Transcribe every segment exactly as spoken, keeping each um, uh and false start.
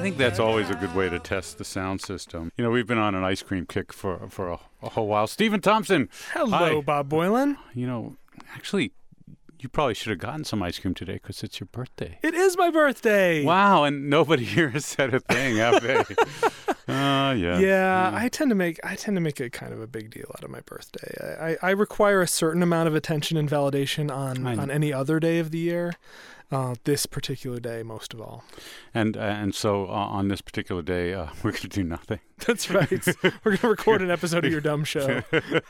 think that's always a good way to test the sound system. You know, we've been on an ice cream kick for for a, a whole while. Stephen Thompson. Hello, Hi. Bob Boylan. You know, actually, you probably should have gotten some ice cream today because it's your birthday. It is my birthday. Wow, and nobody here has said a thing, have they? Uh, yeah. yeah. Yeah, I tend to make I tend to make a kind of a big deal out of my birthday. I, I, I require a certain amount of attention and validation on, on any other day of the year. Uh, this particular day, most of all. And uh, and so uh, on this particular day, uh, we're going to do nothing. That's right. We're going to record an episode of your dumb show.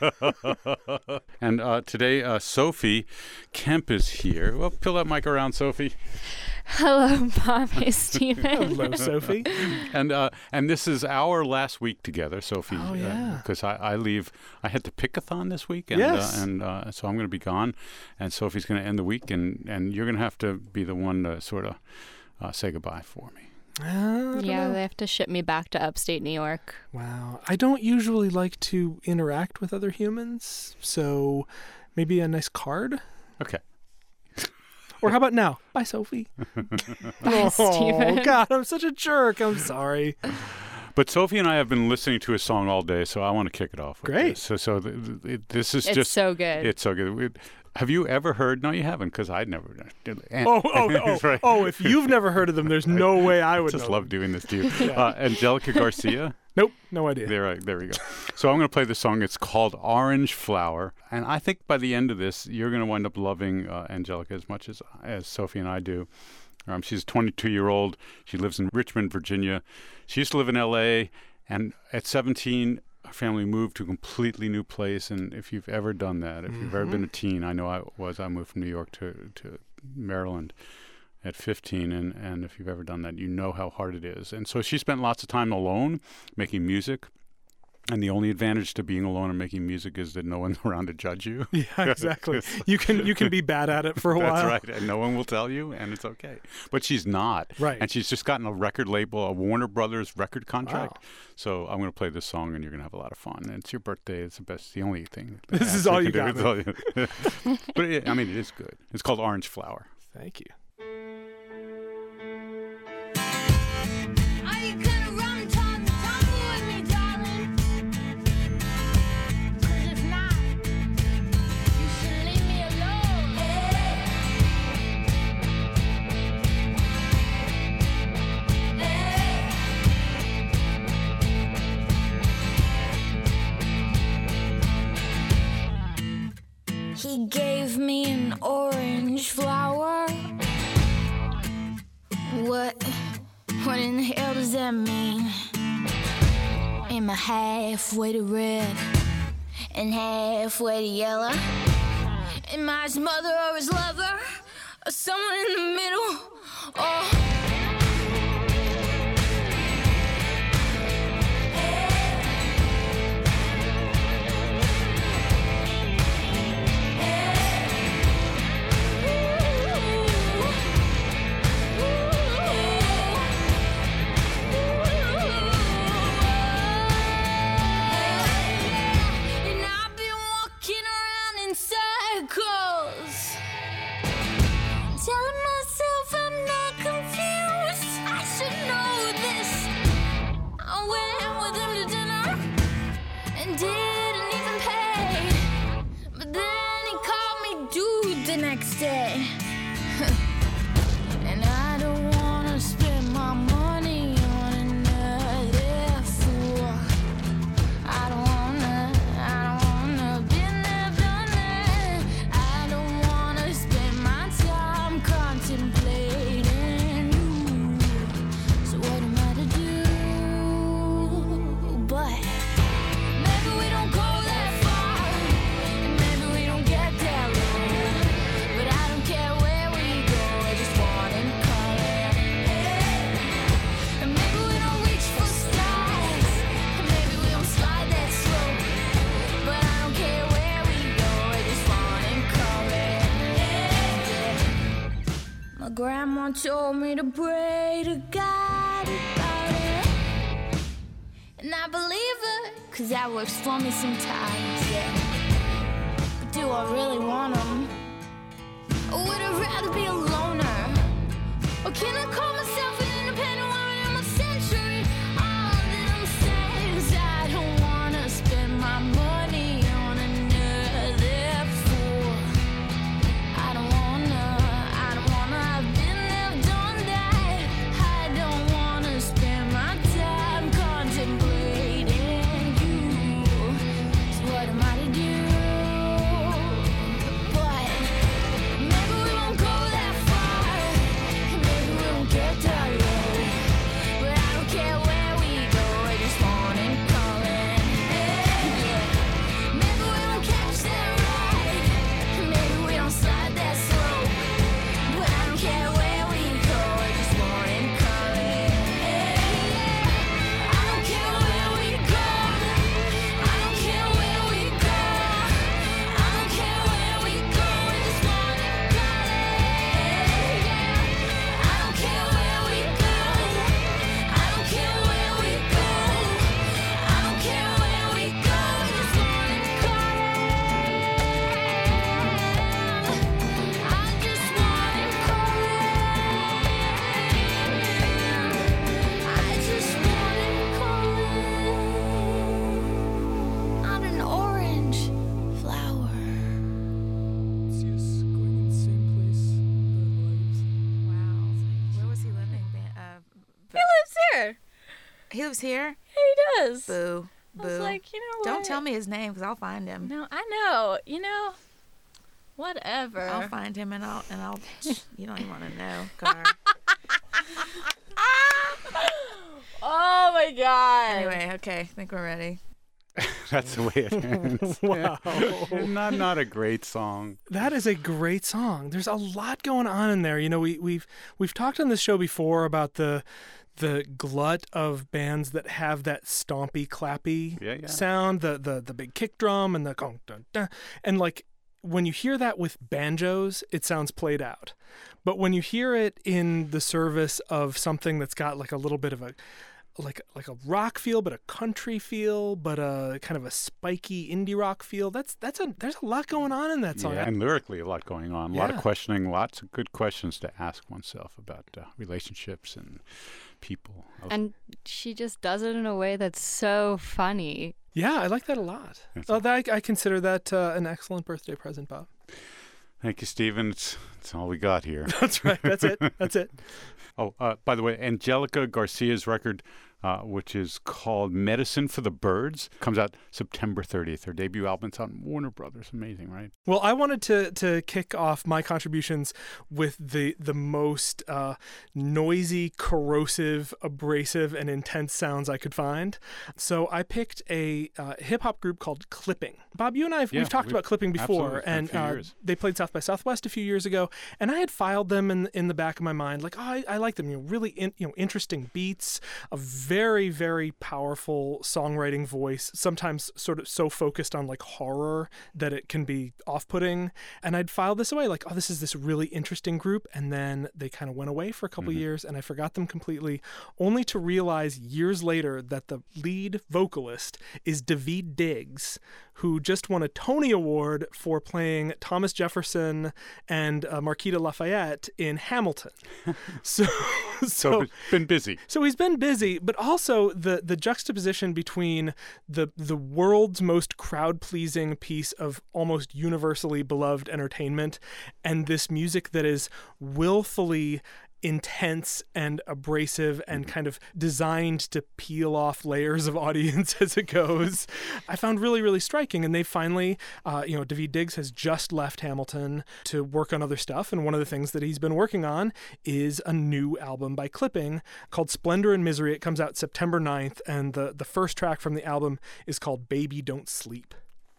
And uh, today, uh, Sophie Kemp is here. Well, peel that mic around, Sophie. Hello, Bob. Hey, Stephen. Hello, Sophie. And uh, and this is our last week together, Sophie. Oh, yeah. Because uh, I, I leave. I had the Pickathon this week. And, yes. Uh, and uh, so I'm going to be gone. And Sophie's going to end the week. And, and you're going to have to be the one to sort of uh, say goodbye for me. Uh, yeah, know. They have to ship me back to upstate New York. Wow. I don't usually like to interact with other humans. So maybe a nice card? Okay. Or how about now? Bye, Sophie. Bye, Stephen. Oh, God, I'm such a jerk. I'm sorry. But Sophie and I have been listening to a song all day, so I want to kick it off with Great. this. So, so th- th- this is It's just so good. It's so good. We, have you ever heard? No, you haven't, because I'd never. Did, oh, oh, oh, right. oh! If you've never heard of them, there's no way I would. I just know love them. doing this to you. Yeah. uh, Angelica Garcia. Nope, no idea. There, there we go. So I'm going to play the song. It's called Orange Flower. And I think by the end of this, you're going to wind up loving uh, Angelica as much as as Sophie and I do. Um, she's a twenty-two-year-old. She lives in Richmond, Virginia. She used to live in L A, and at seventeen, her family moved to a completely new place. And if you've ever done that, if mm-hmm. you've ever been a teen, I know I was. I moved from New York to, to Maryland at fifteen, and, and if you've ever done that, you know how hard it is. And so she spent lots of time alone making music, and the only advantage to being alone and making music is that no one's around to judge you. Yeah, exactly. you can you can be bad at it for a That's while. That's right, and no one will tell you, and it's okay. But she's not. Right. And she's just gotten a record label, a Warner Brothers record contract. Wow. So I'm going to play this song, and you're going to have a lot of fun. And it's your birthday. It's the best, the only thing. This is all you got. But it, I mean, it is good. It's called Orange Flower. Thank you. He gave me an orange flower. What, what in the hell does that mean? Am I halfway to red and halfway to yellow? Am I his mother or his lover? Or someone in the middle? Oh. Next day. And I don't wanna spend my money on another fool. I don't wanna, I don't wanna been there, done that. I don't wanna spend my time contemplating you. So what am I to do? But maybe we don't go that far, and maybe we don't get that long. But I don't care where we go, I just wanna call it. And maybe we don't reach for stars, and maybe we don't slide that slow. But I don't care where we go, I just wanna call it. My grandma told me to pray to God about it. And I believe her, cause that works for me sometimes, yeah. But do I really want 'em? Or would I rather be a loner? Or can I call myself an independent woman? I'm a sinner. He lives here? He does. Boo. I was Boo. like, you know what? Don't tell me his name because I'll find him. No, I know. You know, whatever. I'll find him and I'll, and I'll, you don't even want to know, Car. Oh my god. Anyway, okay. I think we're ready. That's the way it ends. Wow. not not a great song. That is a great song. There's a lot going on in there. You know, we, we've we've talked on this show before about the the glut of bands that have that stompy, clappy Yeah, yeah. sound, the the the big kick drum and the gong dun dun, and like when you hear that with banjos, it sounds played out. But when you hear it in the service of something that's got like a little bit of a like like a rock feel, but a country feel, but a kind of a spiky indie rock feel. That's that's a there's a lot going on in that song. Yeah, and lyrically, a lot going on. A lot of Yeah. questioning, lots of good questions to ask oneself about uh, relationships and people. And she just does it in a way that's so funny. Yeah, I like that a lot. That's Oh, that, I consider that uh, an excellent birthday present, Bob. Thank you, Stephen. It's, it's all we got here. That's right. That's it. That's it. Oh, uh, by the way, Angelica Garcia's record, uh, which is called Medicine for the Birds, comes out September thirtieth. Her debut album's on Warner Brothers. Amazing, right? Well, I wanted to to kick off my contributions with the the most uh, noisy, corrosive, abrasive, and intense sounds I could find. So I picked a uh, hip hop group called Clipping. Bob, you and I have Yeah, we've talked we've- about Clipping before, absolutely, it's been a and few uh, years. they played South by Southwest a few years ago, and I had filed them in in the back of my mind, like, oh, I, I like them. You know, really, in, you know, interesting beats, a very very powerful songwriting voice. Sometimes sort of so focused on like horror that it can be off-putting. And I'd filed this away, like, oh, this is this really interesting group, and then they kind of went away for a couple Mm-hmm. years, and I forgot them completely, only to realize years later that the lead vocalist is Daveed Diggs, who just won a Tony Award for playing Thomas Jefferson and uh, Marquita Lafayette in Hamilton. so, So, so, it's been busy. so he's been busy, but also the the juxtaposition between the the world's most crowd-pleasing piece of almost universally beloved entertainment and this music that is willfully intense and abrasive and kind of designed to peel off layers of audience as it goes, I found really, really striking. And they finally, uh, you know, Daveed Diggs has just left Hamilton to work on other stuff. And one of the things that he's been working on is a new album by Clipping called Splendor and Misery. It comes out September ninth. And the, the first track from the album is called Baby Don't Sleep.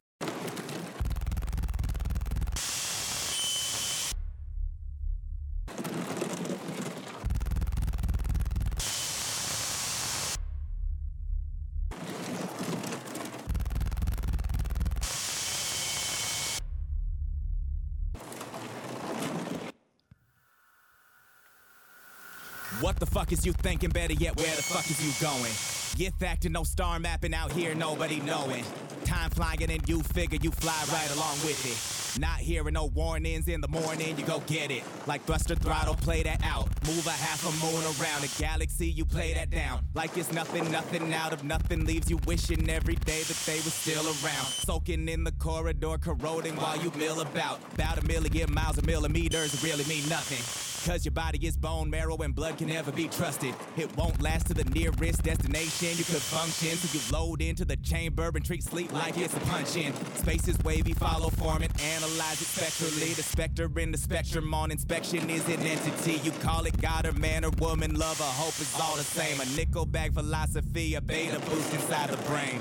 What the fuck is you thinking? Better yet, where the fuck is you going? Get back to no star mapping out here, nobody knowing. Time flying and you figure you fly right along with it. Not hearing no warnings in the morning, you go get it. Like thruster throttle, play that out. Move a half a moon around a galaxy, you play that down. Like it's nothing, nothing out of nothing leaves you wishing every day that they were still around. Soaking in the corridor, corroding while you mill about. About a million miles, a millimeters really mean nothing. Cause your body is bone marrow and blood can never be trusted. It won't last to the nearest destination you could function. So you load into the chamber and treat sleep like it's a punch-in. Space is wavy, follow form and analyze it spectrally. The specter in the spectrum on inspection is an entity. You call it God or man or woman, love or hope is all the same. A nickel bag philosophy, a beta boost inside the brain.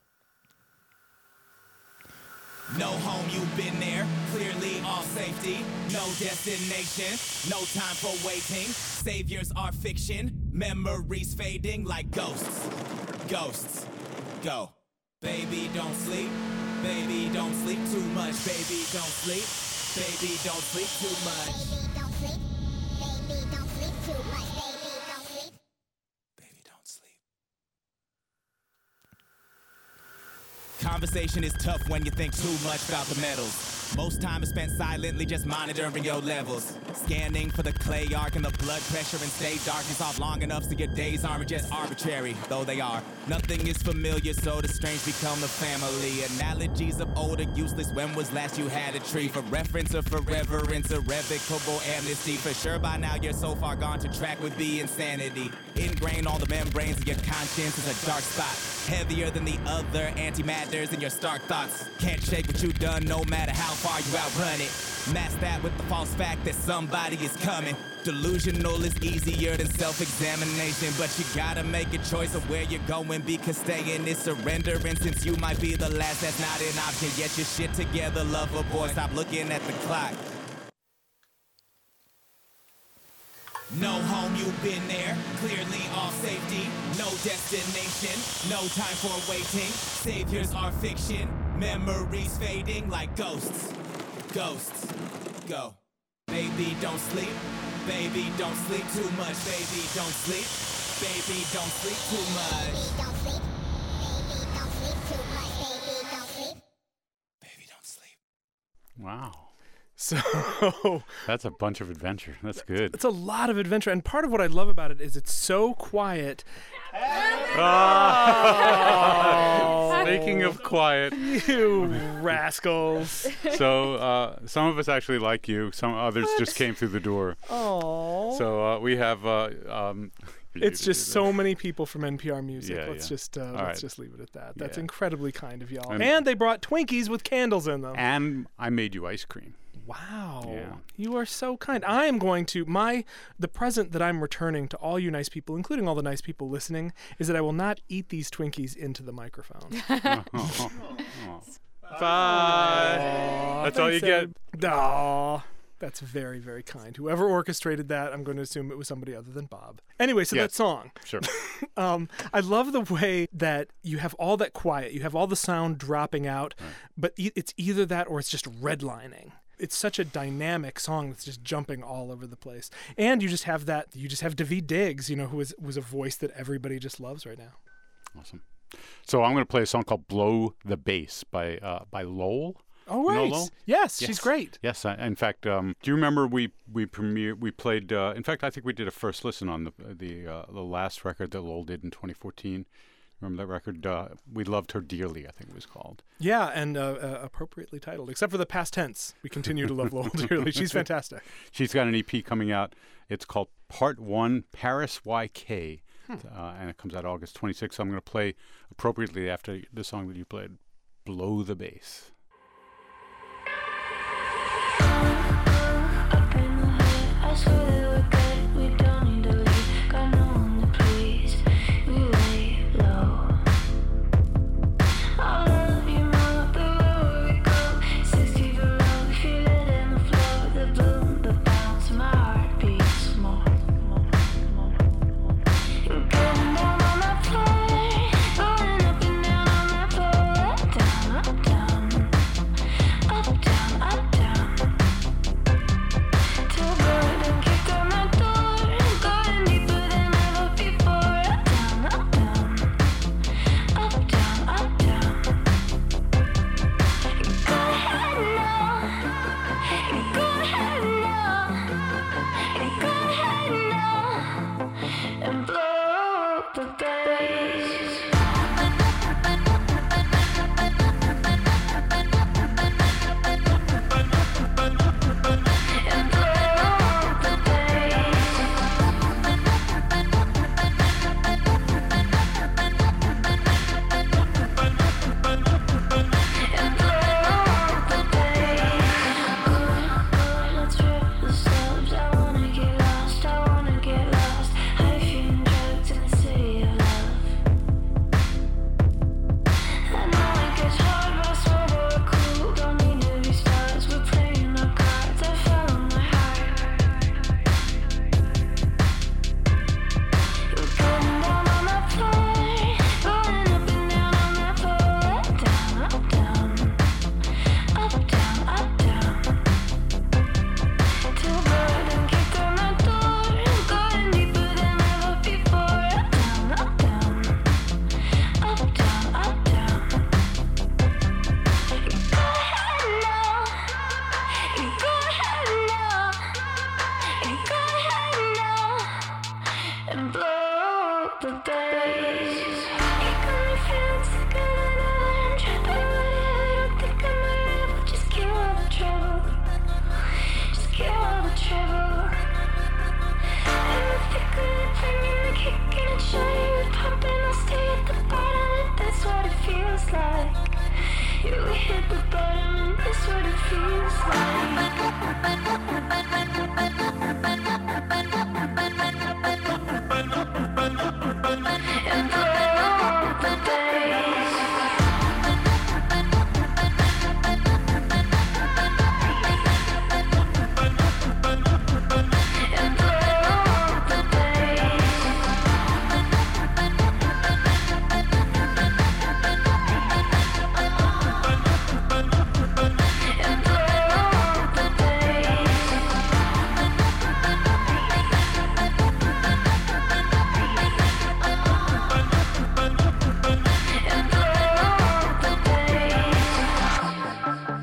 No home, you've been there. Clearly off safety. No destination. No time for waiting. Saviors are fiction. Memories fading like ghosts. Ghosts. Go. Baby, don't sleep. Baby, don't sleep too much. Baby, don't sleep. Baby, don't sleep too much. Baby, don't sleep. Baby, don't sleep too much. Baby, don't sleep. Baby, don't sleep. Conversation is tough when you think too much about the metals. Most time is spent silently just monitoring your levels. Scanning for the clay arc and the blood pressure and stay darkness off long enough so your days aren't just arbitrary, though they are. Nothing is familiar, so the strange become the family. Analogies of old are useless. When was last you had a tree? For reference or for reverence, irrevocable amnesty. For sure by now you're so far gone to track would be insanity. Ingrain all the membranes of your conscience is a dark spot. Heavier than the other antimatters in your stark thoughts. Can't shake what you've done no matter how far you outrun it. Mask that with the false fact that somebody is coming. Delusional is easier than self-examination, but you gotta make a choice of where you're going, because staying is surrendering since you might be the last. That's not an option. Get your shit together, lover boy. Stop looking at the clock. No home, you've been there, clearly off safety. No destination, no time for waiting. Saviors are fiction, memories fading like ghosts. Ghosts, go. Baby, don't sleep. Baby, don't sleep too much. Baby, don't sleep. Baby, don't sleep too much. Don't sleep. Baby, don't sleep too much. Baby, don't sleep. Baby, don't sleep. Wow. So That's a bunch of adventure. That's good. it's a lot of adventure, and part of what I love about it is it's so quiet. Speaking of quiet, You rascals. so uh, some of us actually like you. Some others just came through the door. Oh. So uh, we have. Uh, um, It's just so many people from N P R Music. Yeah, let's yeah. just uh, let's right. just leave it at that. That's Yeah. incredibly kind of y'all. And- And, they brought Twinkies with candles in them. And I made you ice cream. Wow. Yeah. You are so kind. I am going to my the present that I'm returning to all you nice people, including all the nice people listening, is that I will not eat these Twinkies into the microphone. Bye. That's all you get. Aw. That's very, very kind. Whoever orchestrated that, I'm going to assume it was somebody other than Bob. Anyway, so Yes. that song. Sure. Um, I love the way that you have all that quiet, you have all the sound dropping out, but e- it's either that or it's just redlining. It's such a dynamic song that's just jumping all over the place. And you just have that, you just have Daveed Diggs, you know, who is, was a voice that everybody just loves right now. Awesome. So I'm going to play a song called "Blow the Bass" by uh, by Lowell. Oh, You know right. Lowell? Yes, Yes. she's great. Yes, I, in fact, um, do you remember we we premiered we played? Uh, in fact, I think we did a first listen on the the uh, the last record that Lowell did in twenty fourteen. Remember that record? Uh, we loved her dearly. I think it was called. Yeah, and uh, uh, appropriately titled, except for the past tense. We continue to love Lowell dearly. She's fantastic. She's got an E P coming out. It's called Part One, Paris Y K, uh, and it comes out August twenty-sixth. So I'm going to play appropriately after the song that you played, "Blow the Bass." Up in the hood, I swear that we're good. We don't need to leave. Got no one to please. We lay low. I love you more everywhere we go. Six feet below, feel it in the flow. The boom, the bounce, my heart beats more. You're getting down on that floor, going up and down on that pole. Down, up, down. You go ahead now. You go ahead now and blow up the bass. You got me feeling sick and I never tripping with it. I don't think I might ever just kill all the trouble. Just kill all the trouble. And if you could bring me the kick and show you pumping, I'll stay at the bottom. That's what it feels like. You hit the bottom and that's what it feels like. And blow up the bass. And blow up the bass. And blow up the bass. And blow up the bass.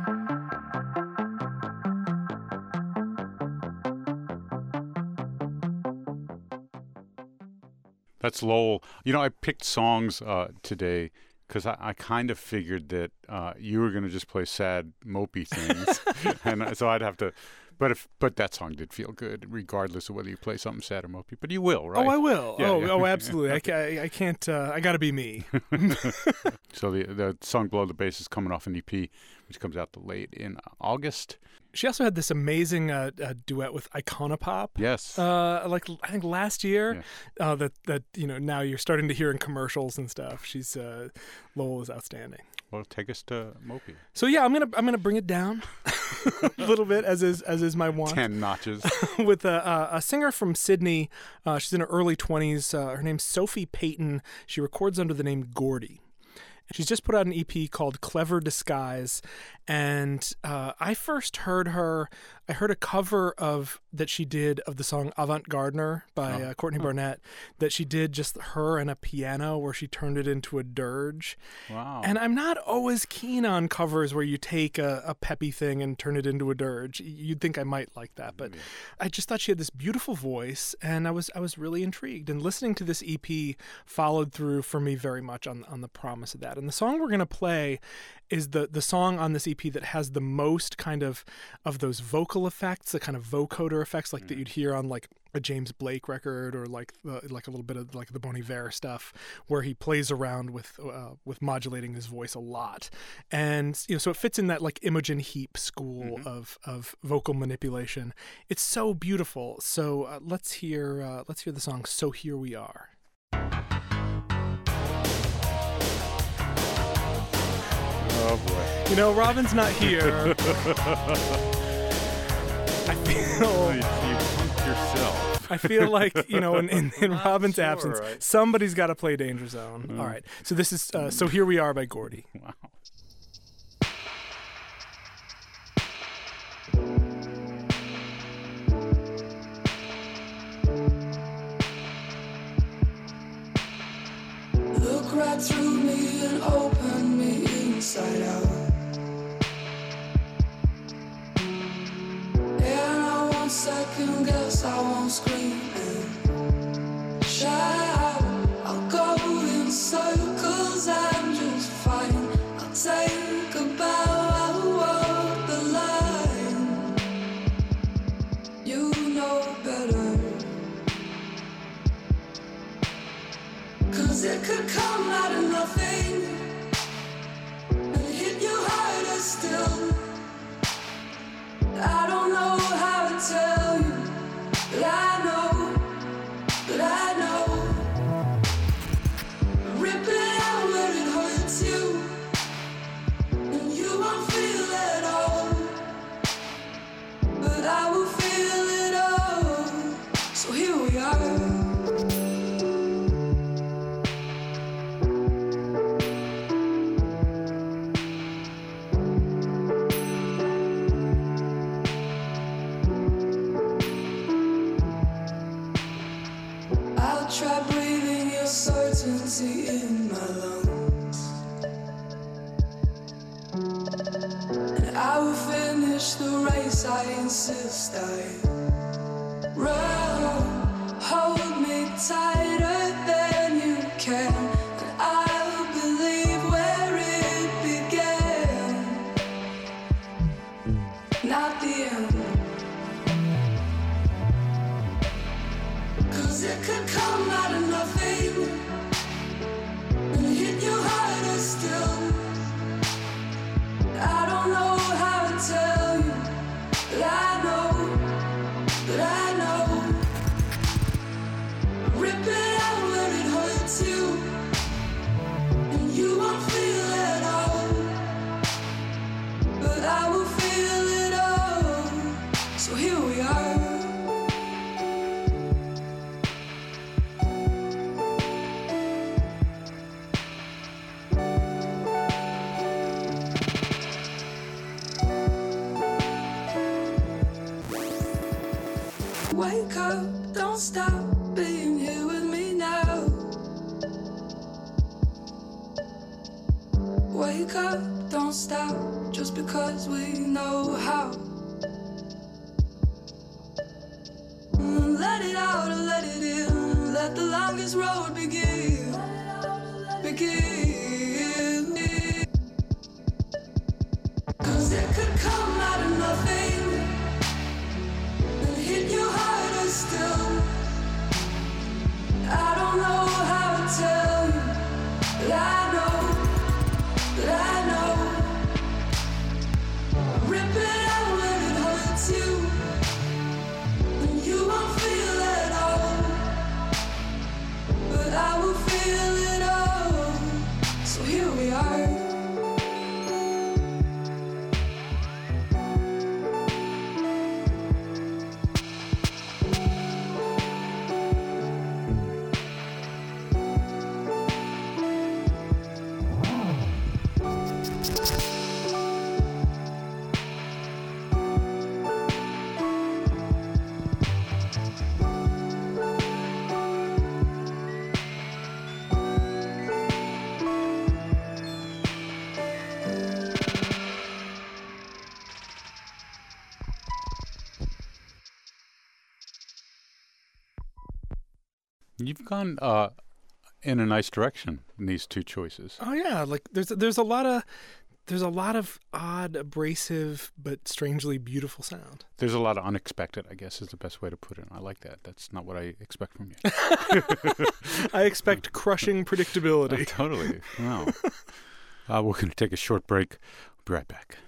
That's Lowell. You know, I picked songs uh, today because I, I kind of figured that uh, you were going to just play sad, mopey things, and uh, so I'd have to. But if but that song did feel good, regardless of whether you play something sad or mopey. But you will, right? Oh, I will. Yeah, oh, yeah. oh, absolutely. I, ca- I can't. Uh, I got to be me. So the the song "Blow the Bass" is coming off an E P, which comes out late in August. She also had this amazing uh, uh, duet with Iconopop. Yes. Uh, like I think last year, uh, that that you know now you're starting to hear in commercials and stuff. She's uh, Lowell is outstanding. Well, take us to Mopey. So yeah, I'm gonna I'm gonna bring it down a little bit as is as is my want. Ten notches. With a, a, a singer from Sydney. Uh, she's in her early twenties. Uh, her name's Sophie Payton. She records under the name Gordy. She's just put out an E P called Clever Disguise, and uh, I first heard her. I heard a cover of that she did of the song Avant Gardener by Oh. uh, Courtney Barnett. That she did just her and a piano, where she turned it into a dirge. Wow. And I'm not always keen on covers where you take a, a peppy thing and turn it into a dirge. You'd think I might like that, but Yeah. I just thought she had this beautiful voice, and I was I was really intrigued. And listening to this E P followed through for me very much on on the promise of that. And the song we're gonna play is the the song on this E P that has the most kind of of those vocal effects, the kind of vocoder effects like that you'd hear on like a James Blake record, or like the, like a little bit of like the Bon Iver stuff, where he plays around with uh, with modulating his voice a lot. And you know, so it fits in that like Imogen Heap school Mhm. of of vocal manipulation. It's so beautiful. So uh, let's hear uh, let's hear the song "So Here We Are." Oh boy. You know, Robin's not here. I feel You, you punked yourself. I feel like, you know, in, in, in I'm Robin's sure, absence, right? somebody's got to play Danger Zone. Mm. All right. So this is uh, So Here We Are by Gordy. Wow. Look right through me and open me inside out. And I won't second guess, I won't scream and shout. I'll go in circles and just fine. I'll take a bow, I'll walk the line. You know better. Cause it could come out of nothing and hit you harder still. I don't know how to tell you, but I know, but I know. Rip it out where it hurts you, and you won't feel it all, but I will feel it all. So here we are. I'll try breathing your certainty in my lungs, and I will finish the race, I insist I run. Hold me tighter than you can, and I'll believe where it began, not the end. Cause it could come out of nothing and hit you harder still. I don't know how to tell you, but I know, but I know. Rip it out where it hurts you, and you won't feel it all, but I will feel it all. So here we are. Wake up, don't stop being here with me now. Wake up, don't stop just because we know how. Mm, Let it out or let it in. Let the longest road begin. Begin. Cause it could come out of nothing and hit you harder still. I don't know how to tell you, but I know, but I know. Rip it out when it hurts you, and you won't feel it all, but I will feel it all. So here we are. You've gone uh, in a nice direction in these two choices. Oh yeah, like there's there's a lot of there's a lot of odd, abrasive, but strangely beautiful sound. There's a lot of unexpected, I guess, is the best way to put it. I like that. That's not what I expect from you. I expect crushing predictability. Uh, totally. No. uh, we're going to take a short break. We'll be right back.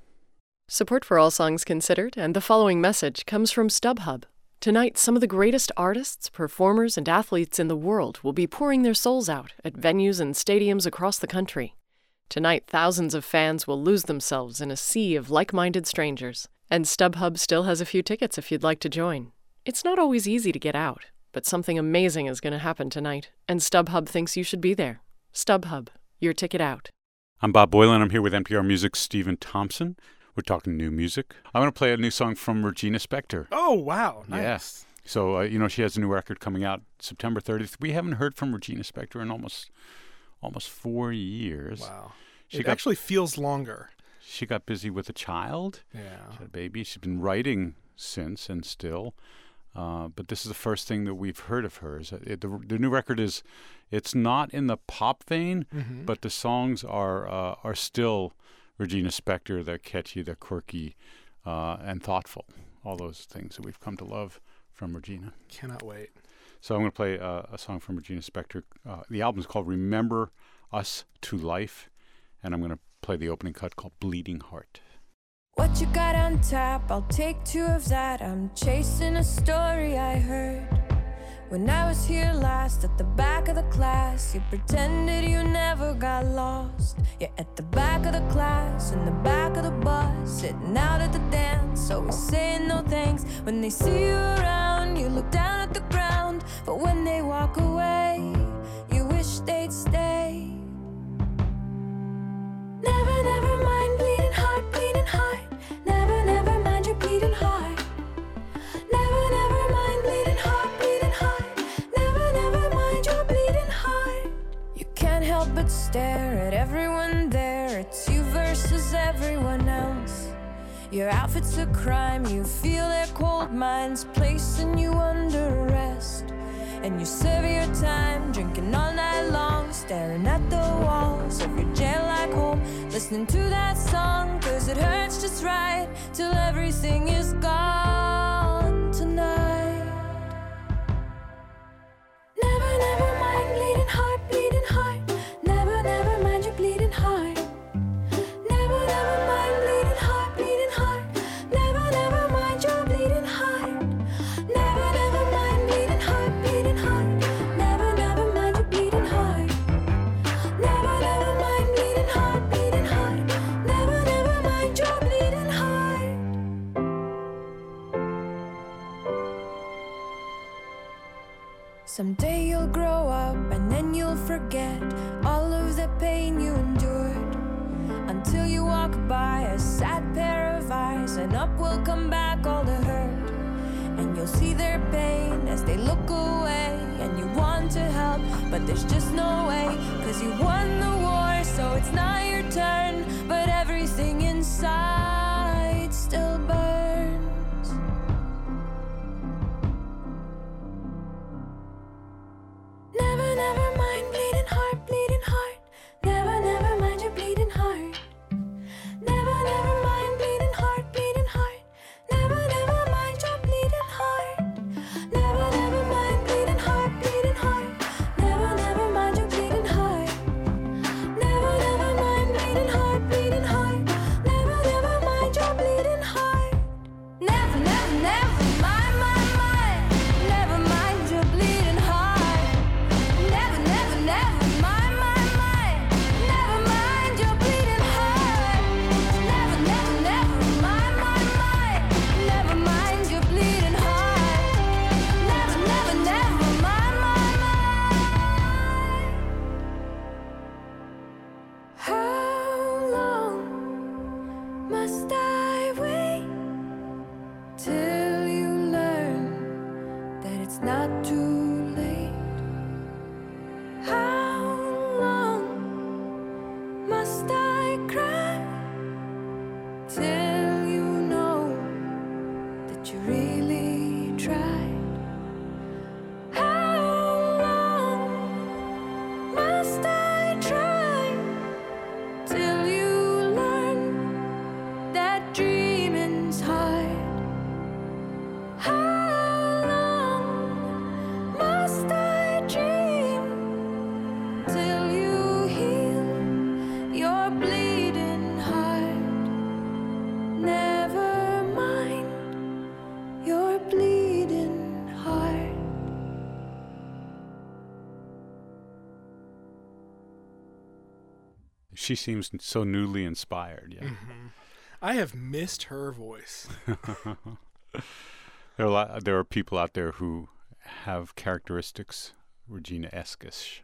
Support for All Songs Considered and the following message comes from StubHub. Tonight, some of the greatest artists, performers, and athletes in the world will be pouring their souls out at venues and stadiums across the country. Tonight, thousands of fans will lose themselves in a sea of like-minded strangers. And StubHub still has a few tickets if you'd like to join. It's not always easy to get out, but something amazing is going to happen tonight, and StubHub thinks you should be there. StubHub, your ticket out. I'm Bob Boylan. I'm here with N P R Music's Stephen Thompson. We're talking new music. I want to play a new song from Regina Spektor. Oh, wow. Nice. Yes. So, uh, you know, she has a new record coming out September thirtieth. We haven't heard from Regina Spektor in almost almost four years. Wow. She it got, actually feels longer. She got busy with a child. Yeah. She had a baby. She's been writing since and still. Uh, but this is the first thing that we've heard of hers. It, the, the new record is, it's not in the pop vein, Mm-hmm. but the songs are uh, are still Regina Spektor. They're catchy, they're quirky, uh, and thoughtful. All those things that we've come to love from Regina. Cannot wait. So I'm going to play uh, a song from Regina Spektor. Uh, the album's called Remember Us to Life, and I'm going to play the opening cut called Bleeding Heart. What you got on tap? I'll take two of that. I'm chasing a story I heard when I was here last at the back of the class. You pretended you never got lost. You're at the back of the class, in the back of the bus, sitting out at the dance, always saying no thanks. When they see you around, you look down at the ground, but when they walk away, you wish they'd stay. Never, never mind, bleeding heart, bleeding heart. Never, never mind your bleeding heart. Never, never mind, bleeding heart, bleeding heart. Never, never mind your bleeding heart. You can't help but stare at everyone there. It's you versus everyone else. Your outfit's a crime, you feel their cold minds placing you under arrest. And you serve your time, drinking all night long, staring at the walls of your jail-like home, listening to that song, cause it hurts just right, till everything is gone tonight. Never, never mind bleeding heart, bleeding heart. Never, never mind your bleeding heart. Never, never mind bleeding heart, bleeding heart. Never, never mind your bleeding heart. Never, never mind bleeding heart, bleeding heart. Never, never mind your bleeding heart. Never, never mind bleeding heart, bleeding heart. Never, never mind your bleeding heart. Someday you'll grow up and then you'll forget all of the pain you endured, until you walk by a sad pair of eyes and up will come back all the hurt. And you'll see their pain as they look away, and you want to help, but there's just no way, cause you won the war, so it's not your turn, but everything inside still burns. Never, never mind bleeding heart, bleeding heart. Never, never mind your bleeding heart. Never, never mind bleeding heart, bleeding heart. Never, never mind your bleeding heart. Never, never mind bleeding heart, bleeding heart. Never, never mind your bleeding heart. Never, never mind bleeding heart, bleeding heart. Never, never mind your bleeding heart. Never, never, never mind, mind, mind. Never mind your bleeding heart. Never, never, never mind, mind, mind. Never mind your bleeding heart. Never, never, never mind, mind, mind. Never mind your bleeding heart. Never, never, never mind, mind, mind. How long must I wait till you learn that it's not too late? How long must I cry till you know that you really tried? How long must I try till you learn that dreaming's hard? How long must I dream till you heal your bleeding heart? Never mind your bleeding heart. She seems so newly inspired. Yeah. I have missed her voice. There are a lot, there are people out there who have characteristics Regina-esque-ish.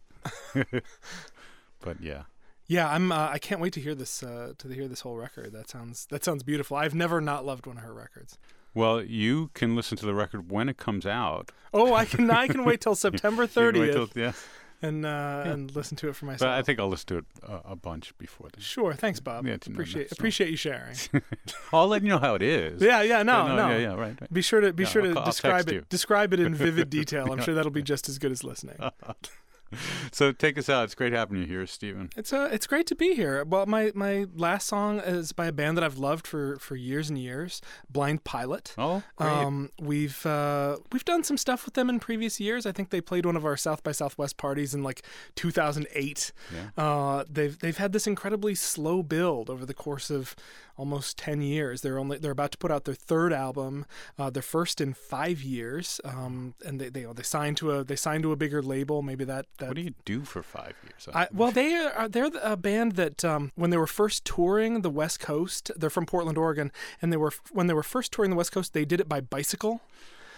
But yeah. Yeah, I'm. Uh, I can't wait to hear this. Uh, to hear this whole record. That sounds. That sounds beautiful. I've never not loved one of her records. Well, you can listen to the record when it comes out. Oh, I can. I can wait till September You can wait thirtieth till- yeah. and uh, Yeah. and listen to it for myself. But I think I'll listen to it a, a bunch before then. Sure. Thanks, Bob. Yeah, no, no, appreciate so- appreciate you sharing. I'll let you know how it is. Yeah, yeah, no, Yeah, no. Yeah, yeah, right. right. Be sure to be Yeah, sure I'll to ca- I'll describe text it. you. Describe it in vivid detail. I'm Yeah. sure that'll be just as good as listening. So take us out. It's great having you here, Stephen. It's uh, it's great to be here. Well, my, my last song is by a band that I've loved for, for years and years, Blind Pilot. Oh, great. Um, we've uh, we've done some stuff with them in previous years. I think they played one of our South by Southwest parties in like two thousand eight. Yeah. Uh, they've they've had this incredibly slow build over the course of almost ten years. They're only they're about to put out their third album, uh, their first in five years. Um, and they they they signed to a they signed to a bigger label. Maybe that, that What do you do for five years? I, well, they are they're a band that um, when they were first touring the West Coast, they're from Portland, Oregon, and they were when they were first touring the West Coast, they did it by bicycle.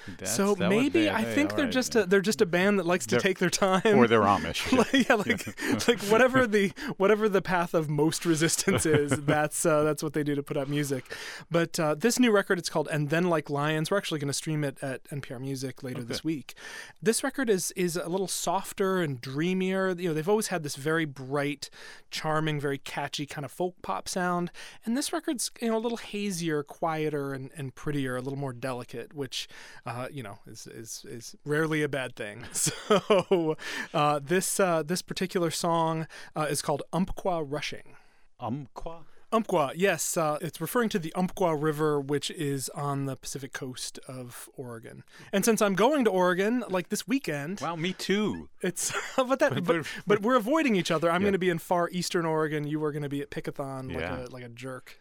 That's- so that would maybe be- I hey, think all they're right, just yeah. a, they're just a band that likes to They're- take their time. Or they're Amish. yeah. Like, yeah, like like whatever the whatever the path of most resistance is, that's uh, that's what they do to put out music. But uh, this new record, it's called "And Then Like Lions." We're actually going to stream it at N P R Music later Okay. this week. This record is is a little softer and dreamier. You know, they've always had this very bright, charming, very catchy kind of folk pop sound, and this record's you know a little hazier, quieter, and, and prettier, a little more delicate, which uh, you know is is is rarely a bad thing. So uh, this uh, this particular song uh, is called Umpqua Rushing. Umpqua? Umpqua, yes, uh, it's referring to the Umpqua River, which is on the Pacific coast of Oregon. And since I'm going to Oregon, like this weekend, Wow, me too. it's but that, but, but we're avoiding each other. I'm Yeah. going to be in far eastern Oregon. You are going to be at Pickathon, like Yeah. a like a jerk.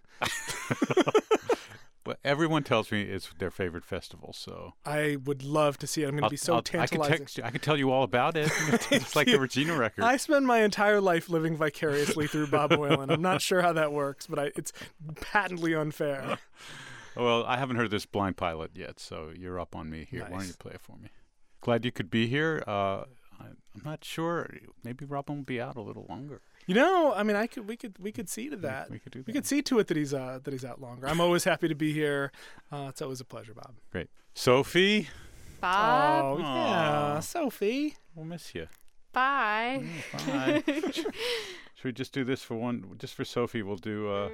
Well, everyone tells me it's their favorite festival, so I would love to see it. I'm going to I'll- be so I'll- I can tantalizing. text you. I can tell you all about it. It's like the Regina record. I spend my entire life living vicariously through Bob Whalen. I'm not sure how that works, but I, it's patently unfair. Well, I haven't heard this Blind Pilot yet, so you're up on me here. Why don't Nice. you play it for me? Glad you could be here. Uh, I, I'm not sure. Maybe Robin will be out a little longer. You know, I mean, I could, we could, we could see to that. We could do that. We could see to it that he's, uh, that he's out longer. I'm always happy to be here. Uh, it's always a pleasure, Bob. Great. Sophie, Bob, Oh yeah, Aw. Sophie. we'll miss you. bye. Bye. Should we just do this for one? Just for Sophie, we'll do. Uh...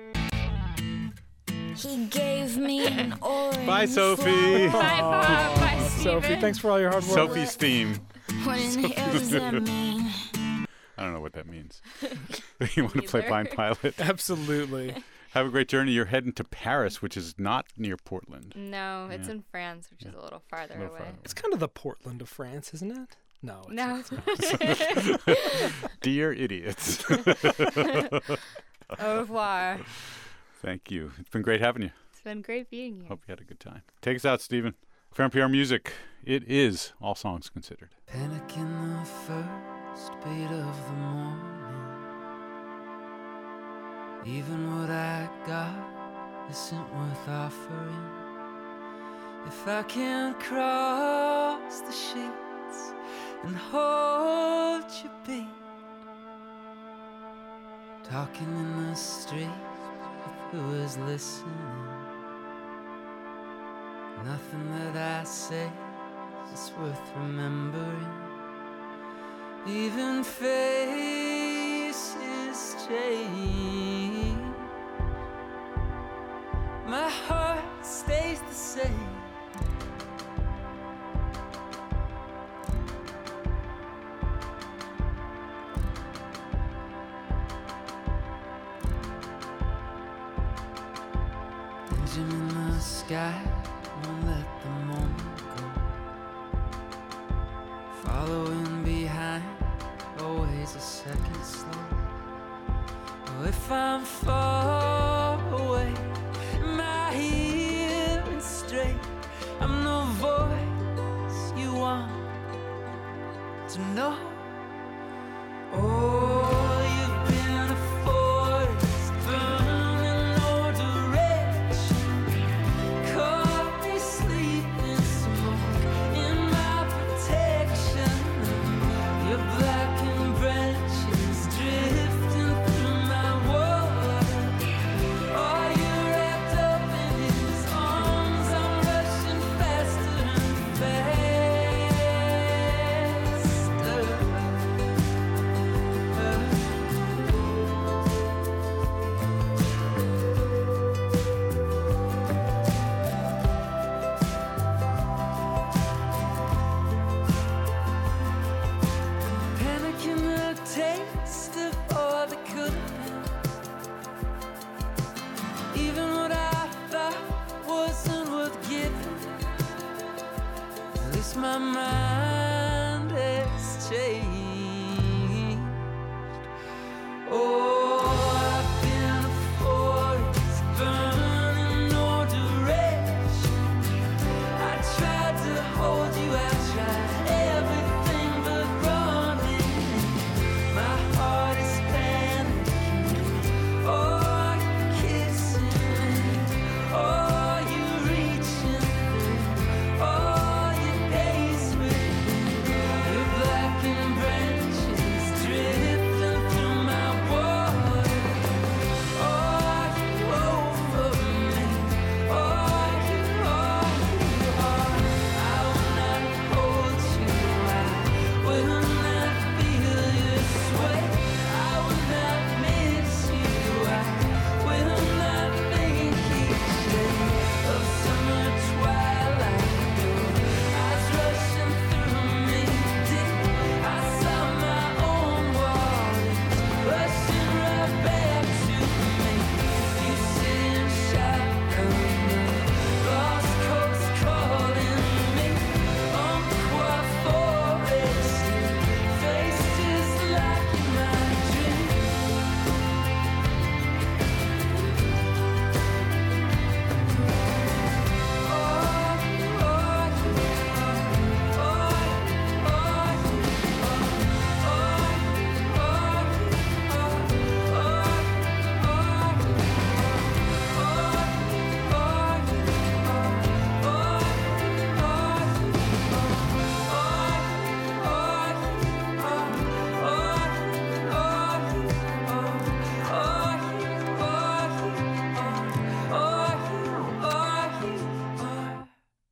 He gave me an orange. Bye, Sophie. Bye, Bob. Bye, Sophie, Steven. thanks for all your hard work. Sophie's theme. What in the hell does that mean? I don't know what that means. You want to play Either. Blind Pilot? Absolutely. Have a great journey. You're heading to Paris, which is not near Portland. No, it's Yeah. in France, which is a little farther A little away. farther It's kind of the Portland of France, isn't it? No. It's No, it's not. Dear idiots. Au revoir. Thank you. It's been great having you. It's been great being here. Hope you had a good time. Take us out, Stephen. For N P R Music, it is All Songs Considered. Panic in the first beat of the morning. Even what I got isn't worth offering. If I can't cross the sheets and hold your beat, talking in the street with who is listening. Nothing that I say is worth remembering. Even faces change. My heart stays the same. Engine in the sky, won't let the moment go. Following behind, always a second slow. Oh, if I'm far away, my hearing straight, I'm no voice you want to know. Oh, you've been a forest burning no direction. Caught me sleeping smoke in my protection. Your blackened branches drifting through my water. Are you wrapped up in his arms? I'm rushing faster and faster. Panic in the taste of all that could have been. Even what I thought wasn't worth giving. At least my mind has changed.